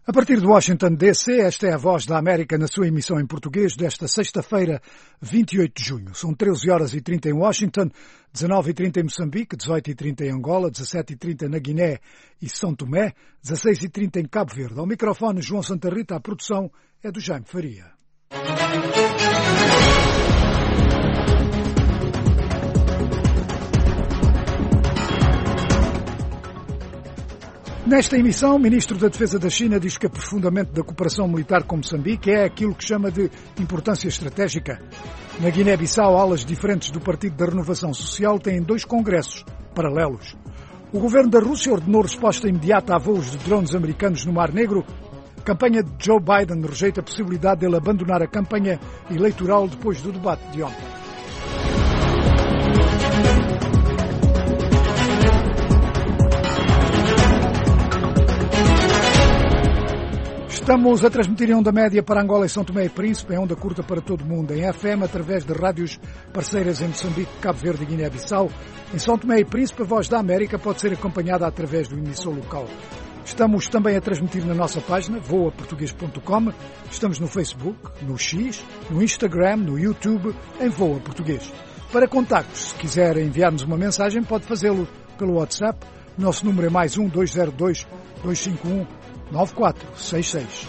A partir de Washington, D.C., esta é a Voz da América na sua emissão em português desta sexta-feira, 28 de junho. São 13 horas e 30 em Washington, 19 e 30 em Moçambique, 18 e 30 em Angola, 17 e 30 na Guiné e São Tomé, 16 e 30 em Cabo Verde. Ao microfone, João Santa Rita, a produção é do Jaime Faria. Nesta emissão, o Ministro da Defesa da China diz que o aprofundamento da cooperação militar com Moçambique é aquilo que chama de importância estratégica. Na Guiné-Bissau, alas diferentes do Partido da Renovação Social têm dois congressos paralelos. O governo da Rússia ordenou resposta imediata a voos de drones americanos no Mar Negro. A campanha de Joe Biden rejeita a possibilidade de ele abandonar a campanha eleitoral depois do debate de ontem. Estamos a transmitir em onda média para Angola e São Tomé e Príncipe, em onda curta para todo o mundo, em FM, através de rádios parceiras em Moçambique, Cabo Verde e Guiné-Bissau. Em São Tomé e Príncipe, a Voz da América pode ser acompanhada através do emissor local. Estamos também a transmitir na nossa página, voaportugues.com. Estamos no Facebook, no X, no Instagram, no YouTube, em Voa Português. Para contactos, se quiser enviar-nos uma mensagem, pode fazê-lo pelo WhatsApp. Nosso número é mais 1-202-251-9466.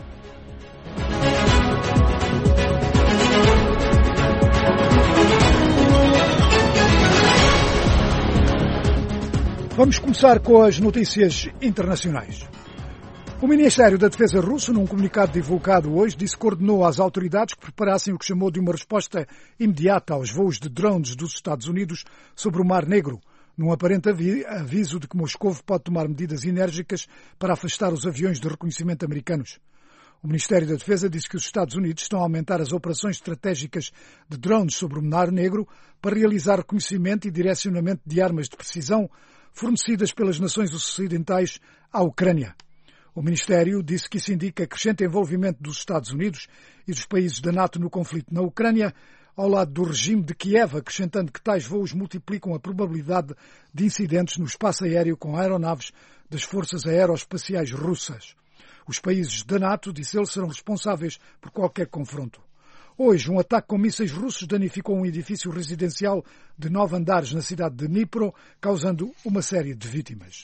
Vamos começar com as notícias internacionais. O Ministério da Defesa russo, num comunicado divulgado hoje, disse que ordenou às autoridades que preparassem o que chamou de uma resposta imediata aos voos de drones dos Estados Unidos sobre o Mar Negro, num aparente aviso de que Moscou pode tomar medidas enérgicas para afastar os aviões de reconhecimento americanos. O Ministério da Defesa disse que os Estados Unidos estão a aumentar as operações estratégicas de drones sobre o Mar Negro para realizar reconhecimento e direcionamento de armas de precisão fornecidas pelas nações ocidentais à Ucrânia. O Ministério disse que isso indica crescente envolvimento dos Estados Unidos e dos países da NATO no conflito na Ucrânia, ao lado do regime de Kiev, acrescentando que tais voos multiplicam a probabilidade de incidentes no espaço aéreo com aeronaves das forças aeroespaciais russas. Os países da NATO, disse ele, serão responsáveis por qualquer confronto. Hoje, um ataque com mísseis russos danificou um edifício residencial de 9 andares na cidade de Dnipro, causando uma série de vítimas.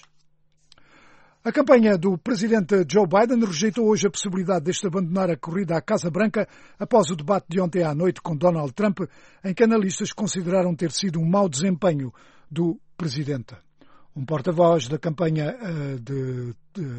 A campanha do presidente Joe Biden rejeitou hoje a possibilidade deste abandonar a corrida à Casa Branca após o debate de ontem à noite com Donald Trump, em que analistas consideraram ter sido um mau desempenho do presidente. Um porta-voz da campanha de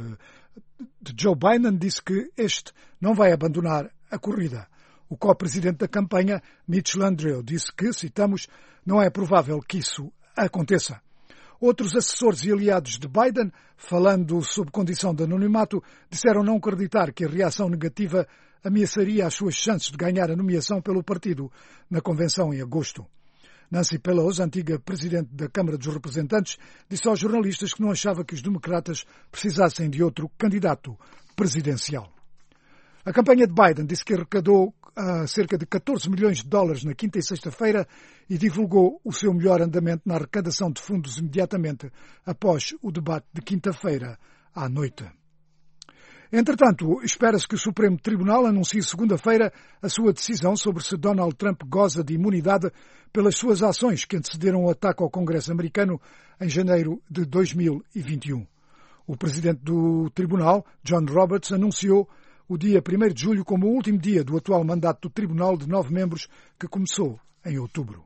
Joe Biden disse que este não vai abandonar a corrida. O co-presidente da campanha, Mitch Landrieu, disse que, citamos, não é provável que isso aconteça. Outros assessores e aliados de Biden, falando sob condição de anonimato, disseram não acreditar que a reação negativa ameaçaria as suas chances de ganhar a nomeação pelo partido na convenção em agosto. Nancy Pelosi, antiga presidente da Câmara dos Representantes, disse aos jornalistas que não achava que os democratas precisassem de outro candidato presidencial. A campanha de Biden disse que arrecadou cerca de 14 milhões de dólares na quinta e sexta-feira e divulgou o seu melhor andamento na arrecadação de fundos imediatamente após o debate de quinta-feira à noite. Entretanto, espera-se que o Supremo Tribunal anuncie segunda-feira a sua decisão sobre se Donald Trump goza de imunidade pelas suas ações que antecederam o ataque ao Congresso americano em janeiro de 2021. O presidente do Tribunal, John Roberts, anunciou o dia 1º de julho como o último dia do atual mandato do Tribunal de 9 membros que começou em outubro.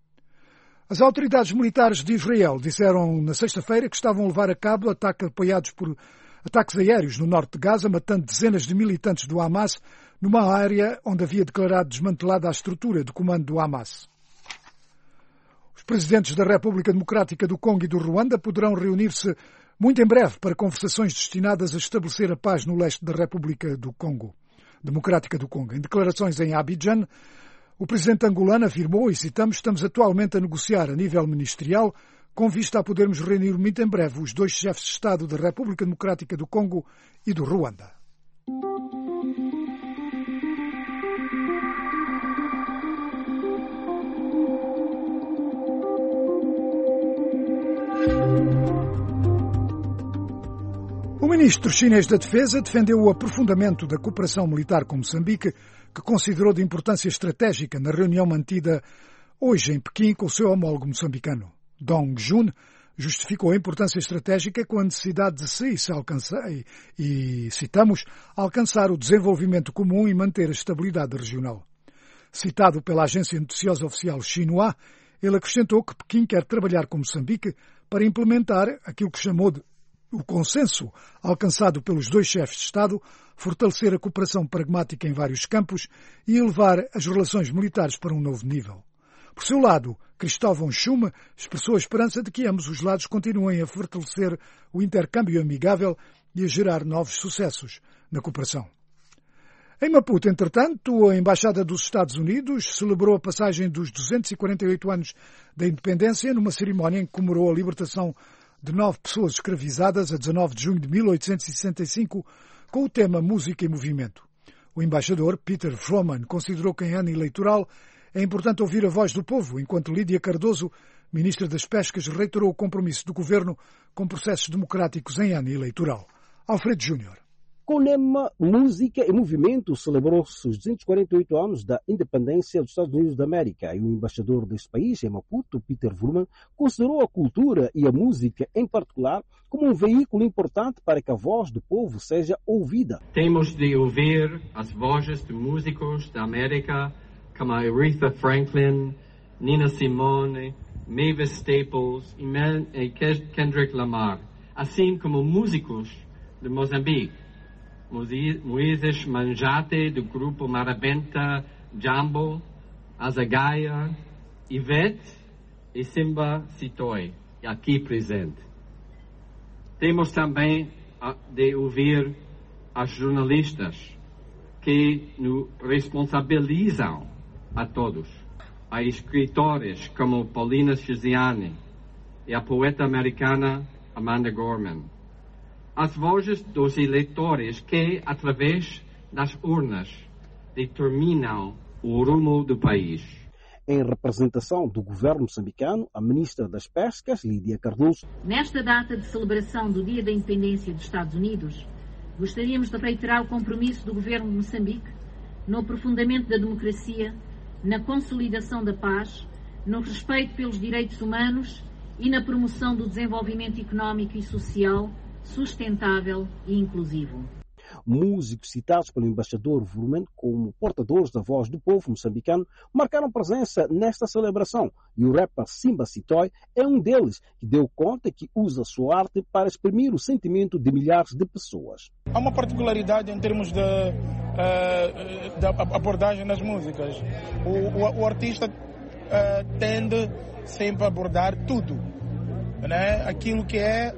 As autoridades militares de Israel disseram na sexta-feira que estavam a levar a cabo ataques apoiados por ataques aéreos no norte de Gaza, matando dezenas de militantes do Hamas numa área onde havia declarado desmantelada a estrutura de comando do Hamas. Os presidentes da República Democrática do Congo e do Ruanda poderão reunir-se muito em breve para conversações destinadas a estabelecer a paz no leste da República do Congo, Democrática do Congo. Em declarações em Abidjan, o presidente angolano afirmou, e citamos, estamos atualmente a negociar a nível ministerial com vista a podermos reunir muito em breve os dois chefes de Estado da República Democrática do Congo e do Ruanda. O ministro chinês da Defesa defendeu o aprofundamento da cooperação militar com Moçambique, que considerou de importância estratégica na reunião mantida hoje em Pequim com o seu homólogo moçambicano. Dong Jun justificou a importância estratégica com a necessidade de se alcançar, e citamos, alcançar o desenvolvimento comum e manter a estabilidade regional. Citado pela agência noticiosa oficial Xinhua, ele acrescentou que Pequim quer trabalhar com Moçambique para implementar aquilo que chamou de o consenso alcançado pelos dois chefes de Estado, fortalecer a cooperação pragmática em vários campos e elevar as relações militares para um novo nível. Por seu lado, Cristóvão Schume expressou a esperança de que ambos os lados continuem a fortalecer o intercâmbio amigável e a gerar novos sucessos na cooperação. Em Maputo, entretanto, a Embaixada dos Estados Unidos celebrou a passagem dos 248 anos da independência numa cerimónia em que comemorou a libertação de 9 pessoas escravizadas a 19 de junho de 1865 com o tema Música e Movimento. O embaixador, Peter Froman, considerou que em ano eleitoral é importante ouvir a voz do povo, enquanto Lídia Cardoso, ministra das Pescas, reiterou o compromisso do governo com processos democráticos em ano eleitoral. Alfredo Júnior. Com o lema Música e Movimento, celebrou-se os 248 anos da independência dos Estados Unidos da América e o embaixador deste país, em Maputo, Peter Vrooman, considerou a cultura e a música, em particular, como um veículo importante para que a voz do povo seja ouvida. Temos de ouvir as vozes de músicos da América, como Aretha Franklin, Nina Simone, Mavis Staples e Kendrick Lamar, assim como músicos de Moçambique. Moises Manjate, do grupo Marabenta Jambo, Azagaia, Ivete e Simba Sitoi, aqui presente. Temos também de ouvir as jornalistas que nos responsabilizam a todos, a escritores como Paulina Chiziane e a poeta americana Amanda Gorman. As vozes dos eleitores que, através das urnas, determinam o rumo do país. Em representação do governo moçambicano, a ministra das Pescas, Lídia Cardoso. Nesta data de celebração do Dia da Independência dos Estados Unidos, gostaríamos de reiterar o compromisso do governo de Moçambique no aprofundamento da democracia, na consolidação da paz, no respeito pelos direitos humanos e na promoção do desenvolvimento económico e social sustentável e inclusivo. Músicos citados pelo embaixador Vrooman como portadores da voz do povo moçambicano marcaram presença nesta celebração e o rapper Simba Sitoi é um deles que deu conta que usa sua arte para exprimir o sentimento de milhares de pessoas. Há uma particularidade em termos da abordagem nas músicas. O artista tende sempre a abordar tudo, né? Aquilo que é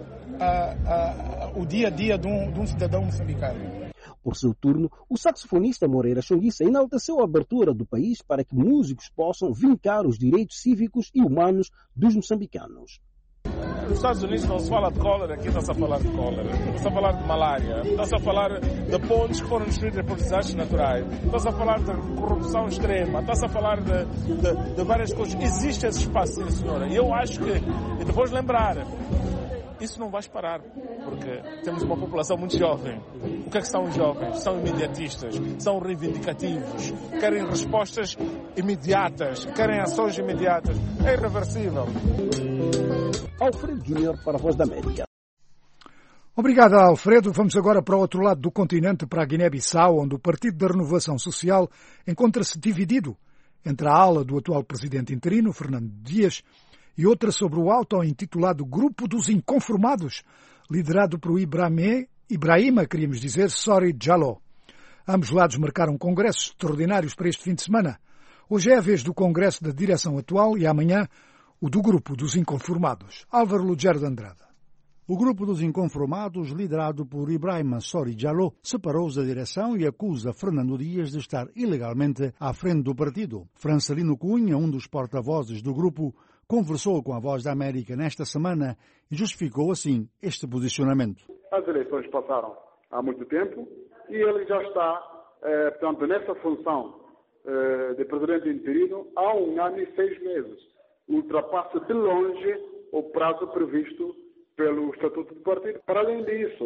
o dia a dia de um cidadão moçambicano. Por seu turno, o saxofonista Moreira Chonguissa enalteceu a abertura do país para que músicos possam vincar os direitos cívicos e humanos dos moçambicanos. Nos Estados Unidos não se fala de cólera, aqui está-se a falar de cólera. Está-se a falar de malária, está-se a falar de pontes que foram destruídas por desastres naturais, está-se a falar de corrupção extrema, está-se a falar de várias coisas. Existe esse espaço, sim, senhora. E eu acho que, e depois lembrar, isso não vai parar, porque temos uma população muito jovem. O que é que são os jovens? São imediatistas, são reivindicativos, querem respostas imediatas, querem ações imediatas. É irreversível. Alfredo Júnior para a Voz da América. Obrigado, Alfredo. Vamos agora para o outro lado do continente, para a Guiné-Bissau, onde o Partido da Renovação Social encontra-se dividido entre a ala do atual presidente interino, Fernando Dias, e outra sobre o auto-intitulado Grupo dos Inconformados, liderado por Ibrahima, queríamos dizer, Sori Jallow. Ambos lados marcaram congressos extraordinários para este fim de semana. Hoje é a vez do congresso da direção atual e amanhã o do Grupo dos Inconformados. Álvaro Lugero de Andrade. O Grupo dos Inconformados, liderado por Ibrahima Sori Jallow, separou-se da direção e acusa Fernando Dias de estar ilegalmente à frente do partido. Francelino Cunha, um dos porta-vozes do grupo, conversou com a Voz da América nesta semana e justificou assim este posicionamento. As eleições passaram há muito tempo e ele já está, portanto, nessa função de presidente interino há 1 ano e 6 meses. Ultrapassa de longe o prazo previsto pelo Estatuto do Partido. Para além disso,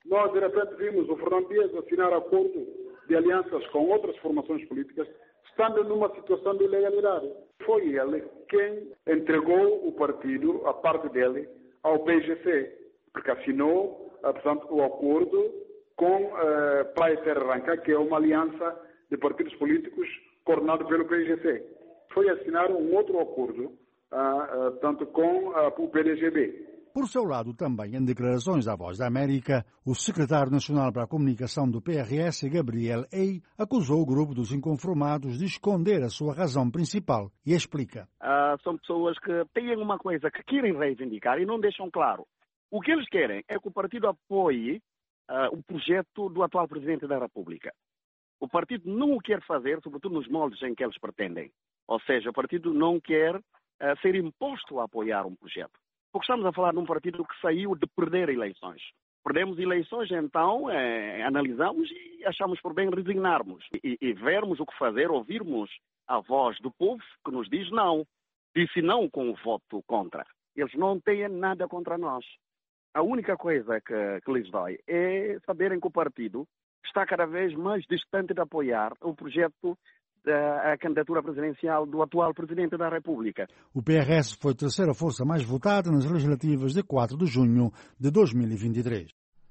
nós de repente vimos o Fernando Dias assinar acordo de alianças com outras formações políticas, estando numa situação de ilegalidade. Foi ele quem entregou o partido, a parte dele, ao PGC, porque assinou, portanto, o acordo com Praia Terra Ranca, que é uma aliança de partidos políticos coordenado pelo PGC. Foi assinar um outro acordo, tanto com o PDGB. Por seu lado, também, em declarações à Voz da América, o secretário nacional para a comunicação do PRS, Gabriel Ei, acusou o grupo dos inconformados de esconder a sua razão principal e explica. São pessoas que têm uma coisa que querem reivindicar e não deixam claro. O que eles querem é que o partido apoie o projeto do atual Presidente da República. O partido não o quer fazer, sobretudo nos moldes em que eles pretendem. Ou seja, o partido não quer ser imposto a apoiar um projeto. Porque estamos a falar de um partido que saiu de perder eleições. Perdemos eleições, então analisamos e achamos por bem resignarmos. E vermos o que fazer, ouvirmos a voz do povo que nos diz não. Disse não com o voto contra. Eles não têm nada contra nós. A única coisa que lhes dói é saberem que o partido está cada vez mais distante de apoiar o projeto da candidatura presidencial do atual Presidente da República. O PRS foi a terceira força mais votada nas legislativas de 4 de junho de 2023.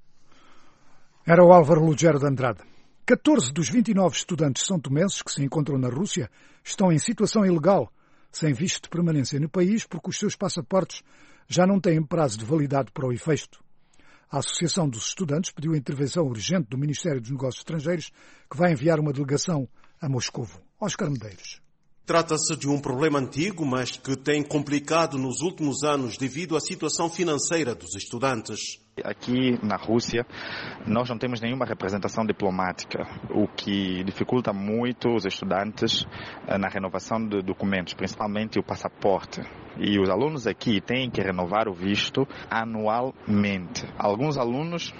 Era o Álvaro Lugero de Andrade. 14 dos 29 estudantes são-tomenses que se encontram na Rússia estão em situação ilegal, sem visto de permanência no país, porque os seus passaportes já não têm prazo de validade para o efeito. A Associação dos Estudantes pediu a intervenção urgente do Ministério dos Negócios Estrangeiros, que vai enviar uma delegação a Moscovo. Oscar Medeiros. Trata-se de um problema antigo, mas que tem complicado nos últimos anos devido à situação financeira dos estudantes. Aqui na Rússia, nós não temos nenhuma representação diplomática, o que dificulta muito os estudantes na renovação de documentos, principalmente o passaporte. E os alunos aqui têm que renovar o visto anualmente. Alguns alunos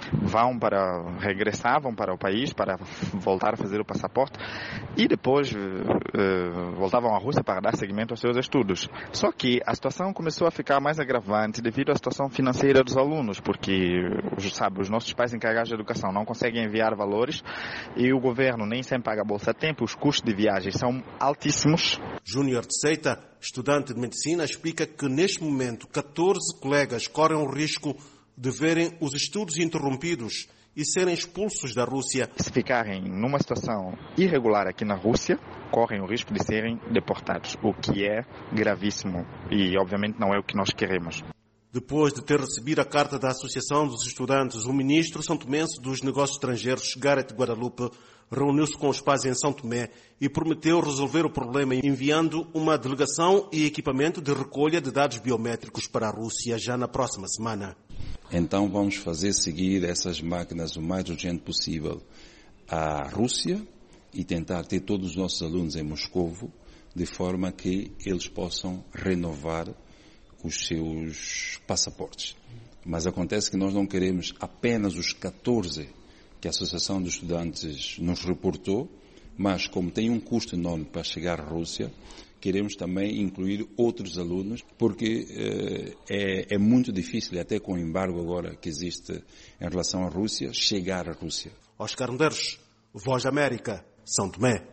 regressavam para o país para voltar a fazer o passaporte e depois voltavam à Rússia para dar seguimento aos seus estudos. Só que a situação começou a ficar mais agravante devido à situação financeira dos alunos, porque os nossos pais encarregados de educação não conseguem enviar valores e o governo nem sempre paga a bolsa a tempo, os custos de viagem são altíssimos. Júnior de Seita, estudante de medicina, explica que neste momento 14 colegas correm o risco de verem os estudos interrompidos e serem expulsos da Rússia. Se ficarem numa situação irregular aqui na Rússia, correm o risco de serem deportados, o que é gravíssimo e obviamente não é o que nós queremos. Depois de ter recebido a carta da Associação dos Estudantes, o ministro são-tomense dos Negócios Estrangeiros, Gareth Guadalupe, reuniu-se com os pais em São Tomé e prometeu resolver o problema enviando uma delegação e equipamento de recolha de dados biométricos para a Rússia já na próxima semana. Então vamos fazer seguir essas máquinas o mais urgente possível à Rússia e tentar ter todos os nossos alunos em Moscovo, de forma que eles possam renovar os seus passaportes. Mas acontece que nós não queremos apenas os 14 que a Associação dos Estudantes nos reportou, mas como tem um custo enorme para chegar à Rússia, queremos também incluir outros alunos, porque é muito difícil, até com o embargo agora que existe em relação à Rússia, chegar à Rússia. Oscar Medeiros, Voz da América, São Tomé.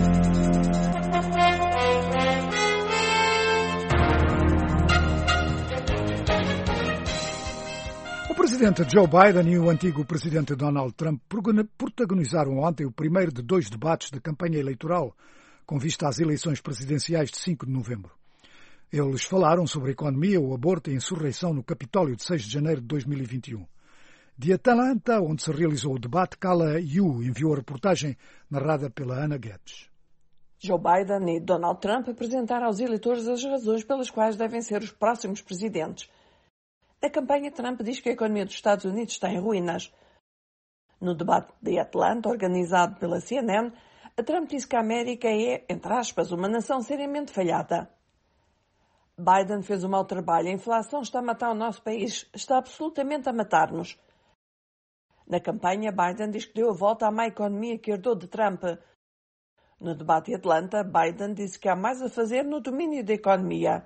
O presidente Joe Biden e o antigo presidente Donald Trump protagonizaram ontem o primeiro de 2 debates da campanha eleitoral, com vista às eleições presidenciais de 5 de novembro. Eles falaram sobre a economia, o aborto e a insurreição no Capitólio de 6 de janeiro de 2021. De Atlanta, onde se realizou o debate, Carla Yu enviou a reportagem narrada pela Ana Guedes. Joe Biden e Donald Trump apresentaram aos eleitores as razões pelas quais devem ser os próximos presidentes. Na campanha, Trump diz que a economia dos Estados Unidos está em ruínas. No debate de Atlanta, organizado pela CNN, Trump disse que a América é, entre aspas, uma nação seriamente falhada. Biden fez um mau trabalho. A inflação está a matar o nosso país. Está absolutamente a matar-nos. Na campanha, Biden diz que deu a volta à má economia que herdou de Trump. No debate de Atlanta, Biden disse que há mais a fazer no domínio da economia.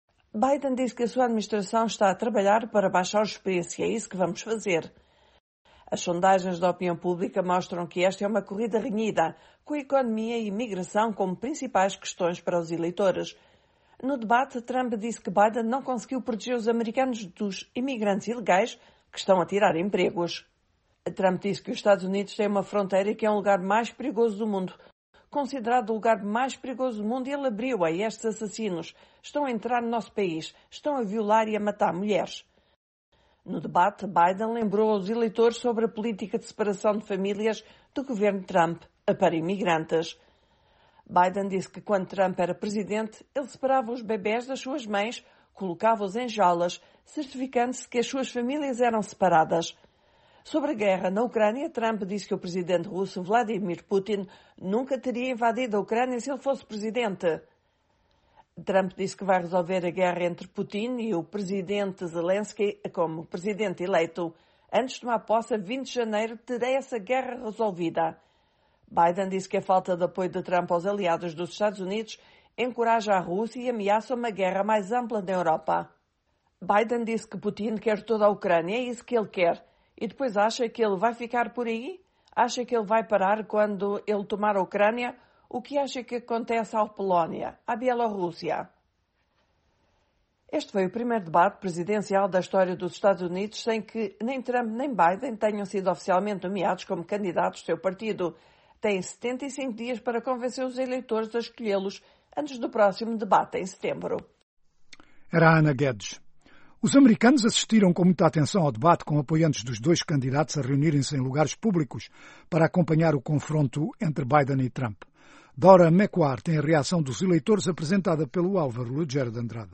Biden disse que a sua administração está a trabalhar para baixar os preços e é isso que vamos fazer. As sondagens da opinião pública mostram que esta é uma corrida renhida, com a economia e imigração como principais questões para os eleitores. No debate, Trump disse que Biden não conseguiu proteger os americanos dos imigrantes ilegais que estão a tirar empregos. Trump disse que os Estados Unidos têm uma fronteira que é um lugar mais perigoso do mundo. Considerado o lugar mais perigoso do mundo, ele abriu a estes assassinos. Estão a entrar no nosso país, estão a violar e a matar mulheres. No debate, Biden lembrou aos eleitores sobre a política de separação de famílias do governo Trump para imigrantes. Biden disse que quando Trump era presidente, ele separava os bebés das suas mães, colocava-os em jaulas, certificando-se que as suas famílias eram separadas. Sobre a guerra na Ucrânia, Trump disse que o presidente russo Vladimir Putin nunca teria invadido a Ucrânia se ele fosse presidente. Trump disse que vai resolver a guerra entre Putin e o presidente Zelensky como presidente eleito. Antes de tomar posse, a 20 de janeiro, terá essa guerra resolvida. Biden disse que a falta de apoio de Trump aos aliados dos Estados Unidos encoraja a Rússia e ameaça uma guerra mais ampla na Europa. Biden disse que Putin quer toda a Ucrânia, é isso que ele quer. E depois acha que ele vai ficar por aí? Acha que ele vai parar quando ele tomar a Ucrânia? O que acha que acontece à Polónia, à Bielorrússia? Este foi o primeiro debate presidencial da história dos Estados Unidos sem que nem Trump nem Biden tenham sido oficialmente nomeados como candidatos do seu partido. Têm 75 dias para convencer os eleitores a escolhê-los antes do próximo debate em setembro. Era a Ana Guedes. Os americanos assistiram com muita atenção ao debate, com apoiantes dos dois candidatos a reunirem-se em lugares públicos para acompanhar o confronto entre Biden e Trump. Dora Mequar tem a reação dos eleitores apresentada pelo Álvaro Lugero de Andrade.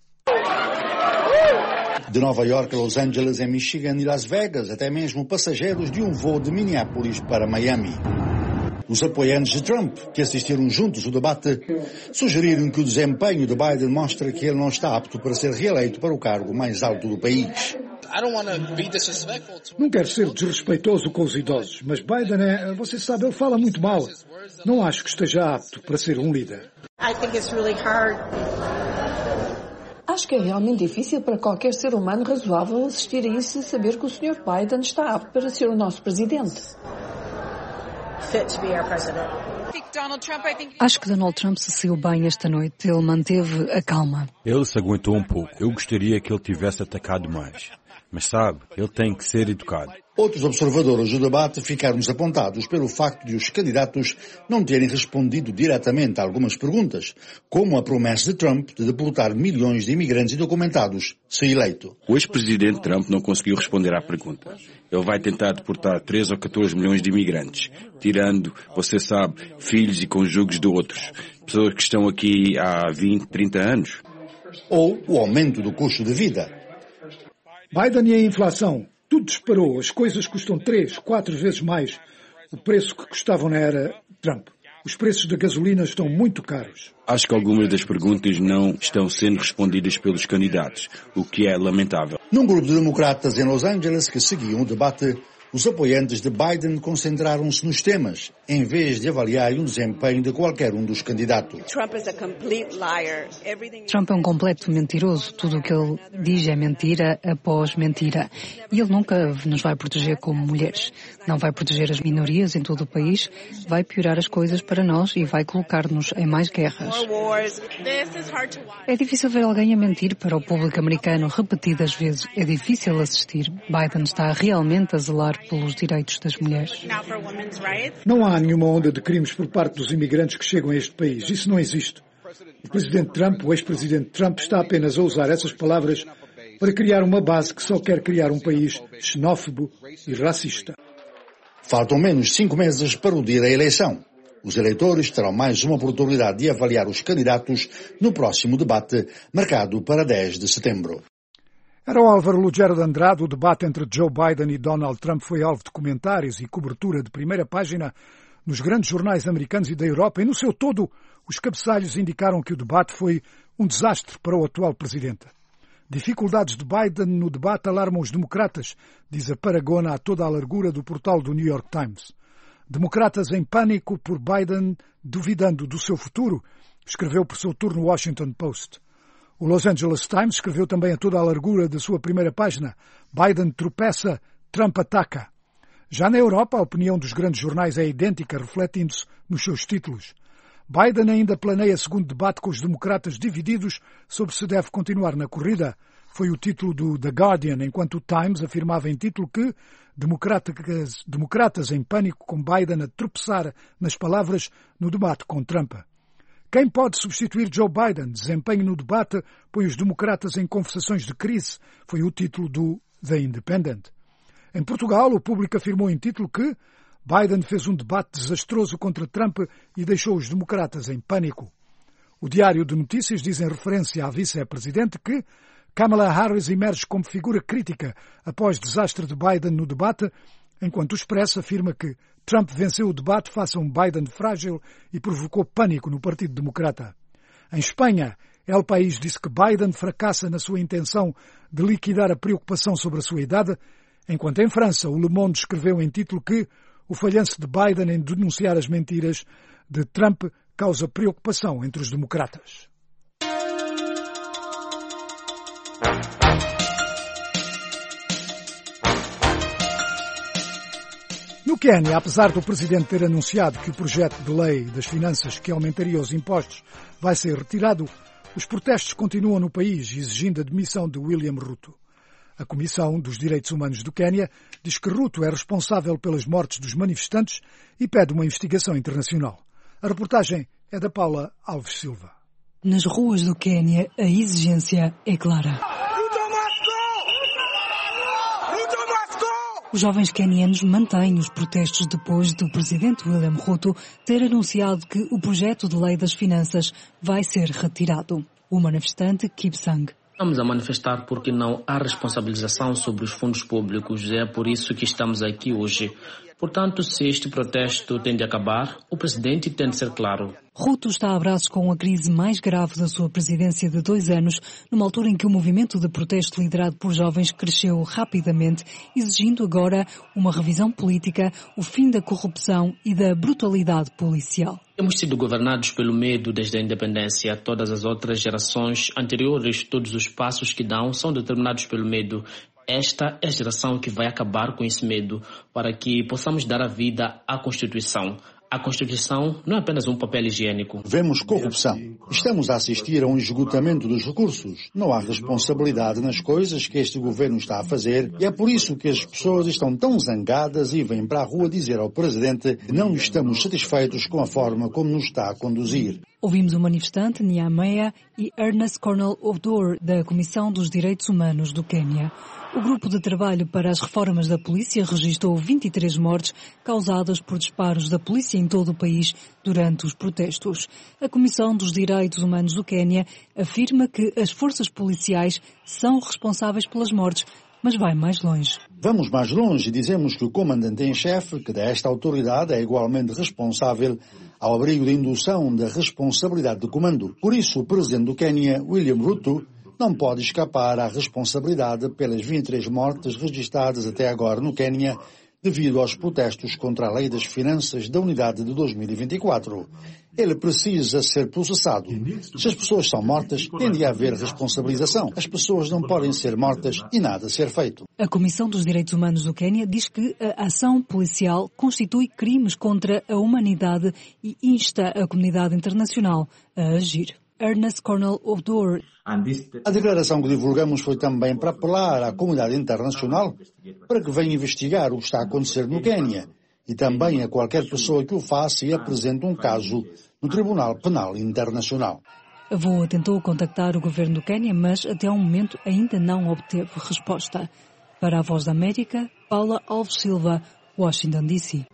De Nova York a Los Angeles, em Michigan e Las Vegas, até mesmo passageiros de um voo de Minneapolis para Miami. Os apoiantes de Trump, que assistiram juntos ao debate, sugeriram que o desempenho de Biden mostra que ele não está apto para ser reeleito para o cargo mais alto do país. Não quero ser desrespeitoso com os idosos, mas Biden você sabe, ele fala muito mal. Não acho que esteja apto para ser um líder. Acho que é realmente difícil para qualquer ser humano razoável assistir a isso e saber que o Sr. Biden está apto para ser o nosso presidente. Acho que Donald Trump se saiu bem esta noite. Ele manteve a calma. Ele se aguentou um pouco. Eu gostaria que ele tivesse atacado mais. Mas sabe, ele tem que ser educado. Outros observadores do debate ficaram desapontados pelo facto de os candidatos não terem respondido diretamente a algumas perguntas, como a promessa de Trump de deportar milhões de imigrantes indocumentados, se eleito. O ex-presidente Trump não conseguiu responder à pergunta. Ele vai tentar deportar 13 ou 14 milhões de imigrantes, tirando, você sabe, filhos e cônjuges de outros, pessoas que estão aqui há 20, 30 anos. Ou o aumento do custo de vida. Biden e a inflação. Tudo disparou. As coisas custam 3, 4 vezes mais o preço que custavam na era Trump. Os preços da gasolina estão muito caros. Acho que algumas das perguntas não estão sendo respondidas pelos candidatos, o que é lamentável. Num grupo de democratas em Los Angeles que seguiam o debate, os apoiantes de Biden concentraram-se nos temas, em vez de avaliar o desempenho de qualquer um dos candidatos. Trump é um completo mentiroso. Tudo o que ele diz é mentira após mentira. E ele nunca nos vai proteger como mulheres. Não vai proteger as minorias em todo o país, vai piorar as coisas para nós e vai colocar-nos em mais guerras. É difícil ver alguém a mentir para o público americano repetidas vezes. É difícil assistir. Biden está realmente a zelar pelos direitos das mulheres. Não há nenhuma onda de crimes por parte dos imigrantes que chegam a este país. Isso não existe. O presidente Trump, o ex-presidente Trump, está apenas a usar essas palavras para criar uma base que só quer criar um país xenófobo e racista. Faltam menos de 5 meses para o dia da eleição. Os eleitores terão mais uma oportunidade de avaliar os candidatos no próximo debate, marcado para 10 de setembro. Era o Álvaro Lugero de Andrade. O debate entre Joe Biden e Donald Trump foi alvo de comentários e cobertura de primeira página nos grandes jornais americanos e da Europa, e no seu todo os cabeçalhos indicaram que o debate foi um desastre para o atual presidente. Dificuldades de Biden no debate alarmam os democratas, diz a paragona a toda a largura do portal do New York Times. Democratas em pânico por Biden duvidando do seu futuro, escreveu por seu turno o Washington Post. O Los Angeles Times escreveu também a toda a largura da sua primeira página: Biden tropeça, Trump ataca. Já na Europa, a opinião dos grandes jornais é idêntica, refletindo-se nos seus títulos. Biden ainda planeia segundo debate com os democratas divididos sobre se deve continuar na corrida. Foi o título do The Guardian, enquanto o Times afirmava em título que democratas em pânico com Biden a tropeçar nas palavras no debate com Trump. Quem pode substituir Joe Biden? Desempenho no debate põe os democratas em conversações de crise. Foi o título do The Independent. Em Portugal, o Público afirmou em título que Biden fez um debate desastroso contra Trump e deixou os democratas em pânico. O Diário de Notícias diz em referência à vice-presidente que Kamala Harris emerge como figura crítica após desastre de Biden no debate, enquanto o Expresso afirma que Trump venceu o debate face a um Biden frágil e provocou pânico no Partido Democrata. Em Espanha, El País disse que Biden fracassa na sua intenção de liquidar a preocupação sobre a sua idade, enquanto em França o Le Monde escreveu em título que o falhanço de Biden em denunciar as mentiras de Trump causa preocupação entre os democratas. No Quênia, apesar do presidente ter anunciado que o projeto de lei das finanças que aumentaria os impostos vai ser retirado, os protestos continuam no país, exigindo a demissão de William Ruto. A Comissão dos Direitos Humanos do Quênia diz que Ruto é responsável pelas mortes dos manifestantes e pede uma investigação internacional. A reportagem é da Paula Alves Silva. Nas ruas do Quênia, a exigência é clara. Os jovens quenianos mantêm os protestos depois do presidente William Ruto ter anunciado que o projeto de lei das finanças vai ser retirado. O manifestante Kipsang. Estamos a manifestar porque não há responsabilização sobre os fundos públicos. É por isso que estamos aqui hoje. Portanto, se este protesto tem de acabar, o presidente tem de ser claro. Ruto está a braços com a crise mais grave da sua presidência de 2 anos, numa altura em que o movimento de protesto liderado por jovens cresceu rapidamente, exigindo agora uma revisão política, o fim da corrupção e da brutalidade policial. Temos sido governados pelo medo desde a independência. Todas as outras gerações anteriores, todos os passos que dão são determinados pelo medo. Esta é a geração que vai acabar com esse medo para que possamos dar a vida à Constituição. A Constituição não é apenas um papel higiênico. Vemos corrupção. Estamos a assistir a um esgotamento dos recursos. Não há responsabilidade nas coisas que este governo está a fazer e é por isso que as pessoas estão tão zangadas e vêm para a rua dizer ao presidente que não estamos satisfeitos com a forma como nos está a conduzir. Ouvimos o manifestante Nyamea e Ernest Cornell Odor, da Comissão dos Direitos Humanos do Quênia. O grupo de trabalho para as reformas da polícia registrou 23 mortes causadas por disparos da polícia em todo o país durante os protestos. A Comissão dos Direitos Humanos do Quênia afirma que as forças policiais são responsáveis pelas mortes, mas vai mais longe. Vamos mais longe e dizemos que o comandante em chefe, que desta autoridade é igualmente responsável ao abrigo da indução da responsabilidade do comando. Por isso, o presidente do Quênia, William Ruto, não pode escapar à responsabilidade pelas 23 mortes registradas até agora no Quênia devido aos protestos contra a lei das finanças da unidade de 2024. Ele precisa ser processado. Se as pessoas são mortas, tem de haver responsabilização. As pessoas não podem ser mortas e nada ser feito. A Comissão dos Direitos Humanos do Quênia diz que a ação policial constitui crimes contra a humanidade e insta a comunidade internacional a agir. Ernest Cornell Odor. A declaração que divulgamos foi também para apelar à comunidade internacional para que venha investigar o que está a acontecer no Quênia e também a qualquer pessoa que o faça e apresente um caso no Tribunal Penal Internacional. A VOA tentou contactar o governo do Quênia, mas até ao momento ainda não obteve resposta. Para a Voz da América, Paula Alves Silva, Washington, D.C.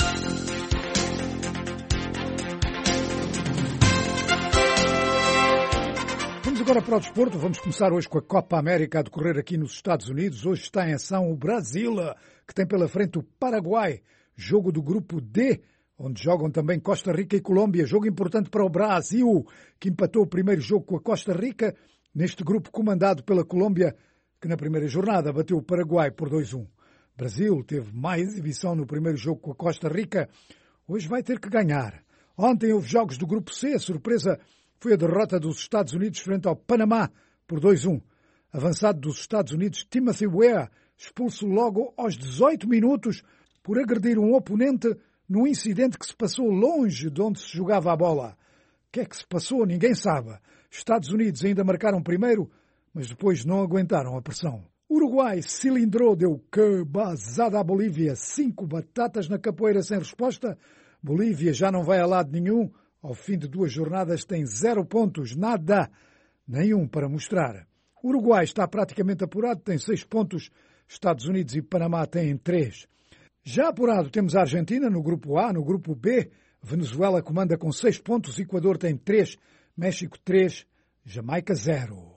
Agora para o desporto, vamos começar hoje com a Copa América a decorrer aqui nos Estados Unidos. Hoje está em ação o Brasil, que tem pela frente o Paraguai, jogo do grupo D, onde jogam também Costa Rica e Colômbia. Jogo importante para o Brasil, que empatou o primeiro jogo com a Costa Rica, neste grupo comandado pela Colômbia, que na primeira jornada bateu o Paraguai por 2-1. Brasil teve mais exibição no primeiro jogo com a Costa Rica, hoje vai ter que ganhar. Ontem houve jogos do grupo C, a surpresa foi a derrota dos Estados Unidos frente ao Panamá por 2-1. Avançado dos Estados Unidos, Timothy Weah, expulso logo aos 18 minutos por agredir um oponente num incidente que se passou longe de onde se jogava a bola. O que é que se passou? Ninguém sabe. Estados Unidos ainda marcaram primeiro, mas depois não aguentaram a pressão. Uruguai cilindrou, deu cabazada à Bolívia, 5 batatas na capoeira sem resposta. Bolívia já não vai a lado nenhum. Ao fim de 2 jornadas tem 0 pontos, nada, nenhum para mostrar. Uruguai está praticamente apurado, tem 6 pontos. Estados Unidos e Panamá têm 3. Já apurado temos a Argentina no grupo A, no grupo B. Venezuela comanda com 6 pontos, Equador tem 3, México 3, Jamaica 0.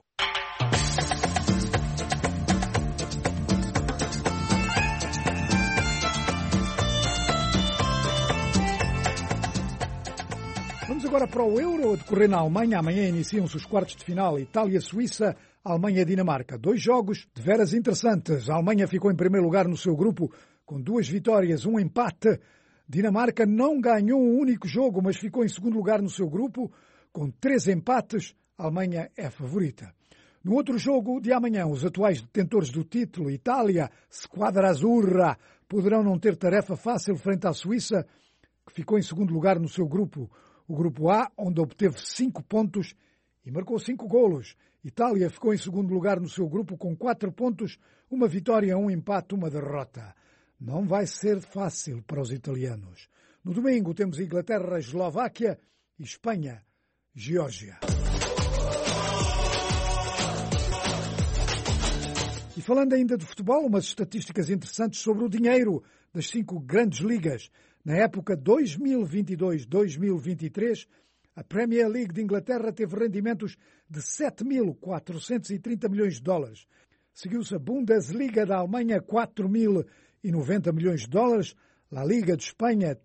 Vamos agora para o Euro a decorrer na Alemanha. Amanhã iniciam-se os quartos de final. Itália-Suíça, Alemanha-Dinamarca. 2 jogos de veras interessantes. A Alemanha ficou em primeiro lugar no seu grupo com 2 vitórias, 1 empate. Dinamarca não ganhou um único jogo, mas ficou em segundo lugar no seu grupo com 3 empates. A Alemanha é favorita. No outro jogo de amanhã, os atuais detentores do título, Itália, Squadra Azzurra, poderão não ter tarefa fácil frente à Suíça, que ficou em segundo lugar no seu grupo. O grupo A, onde obteve 5 pontos e marcou 5 golos. Itália ficou em segundo lugar no seu grupo com 4 pontos, 1 vitória, 1 empate, 1 derrota. Não vai ser fácil para os italianos. No domingo temos Inglaterra, Eslováquia e Espanha, Geórgia. E falando ainda de futebol, umas estatísticas interessantes sobre o dinheiro das 5 grandes ligas. Na época 2022-2023, a Premier League de Inglaterra teve rendimentos de 7.430 milhões de dólares. Seguiu-se a Bundesliga da Alemanha, 4.090 milhões de dólares. La Liga de Espanha,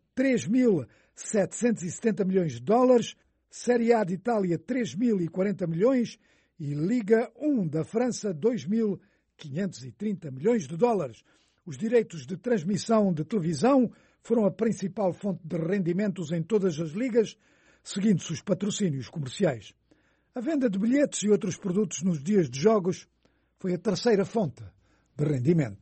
3.770 milhões de dólares. Série A de Itália, 3.040 milhões. E Liga 1 da França, 2.530 milhões de dólares. Os direitos de transmissão de televisão foram a principal fonte de rendimentos em todas as ligas, seguindo-se os patrocínios comerciais. A venda de bilhetes e outros produtos nos dias de jogos foi a terceira fonte de rendimento.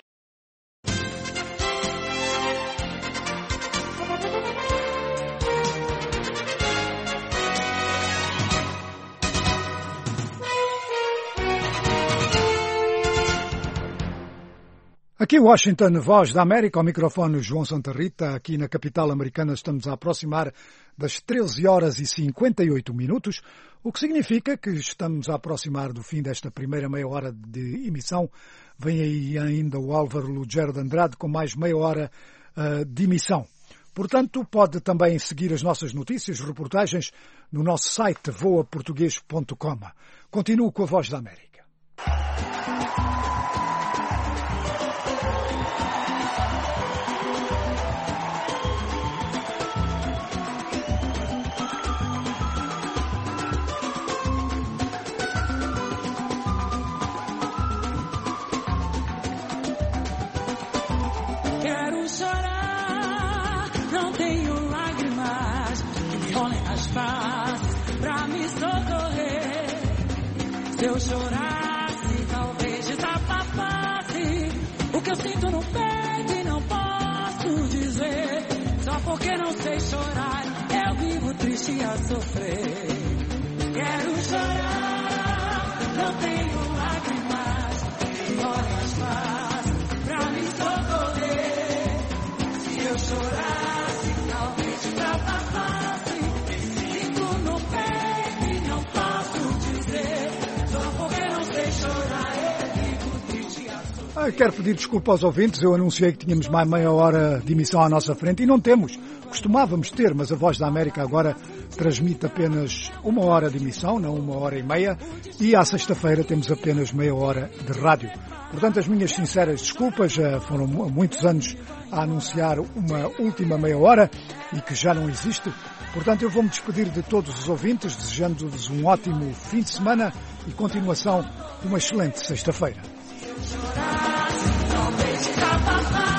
Aqui Washington, Voz da América, ao microfone João Santa Rita. Aqui na capital americana estamos a aproximar das 13h58, o que significa que estamos a aproximar do fim desta primeira meia hora de emissão. Vem aí ainda o Álvaro Lugero de Andrade com mais meia hora de emissão. Portanto, pode também seguir as nossas notícias, reportagens no nosso site voaportugues.com. Continuo com a Voz da América. Pra me socorrer, se eu chorasse, talvez desabafasse o que eu sinto no peito e não posso dizer. Só porque não sei chorar, eu vivo triste a sofrer. Quero chorar, não tenho lágrimas, que olhas faz pra me socorrer. Se eu chorasse, talvez desabafasse. Quero pedir desculpa aos ouvintes, eu anunciei que tínhamos mais meia hora de emissão à nossa frente e não temos. Costumávamos ter, mas a Voz da América agora transmite apenas 1 hora de emissão, não 1h30, e à sexta-feira temos apenas meia hora de rádio. Portanto, as minhas sinceras desculpas, já foram muitos anos a anunciar uma última meia hora e que já não existe. Portanto, eu vou-me despedir de todos os ouvintes, desejando-lhes um ótimo fim de semana e continuação de uma excelente sexta-feira. Talvez desabafasse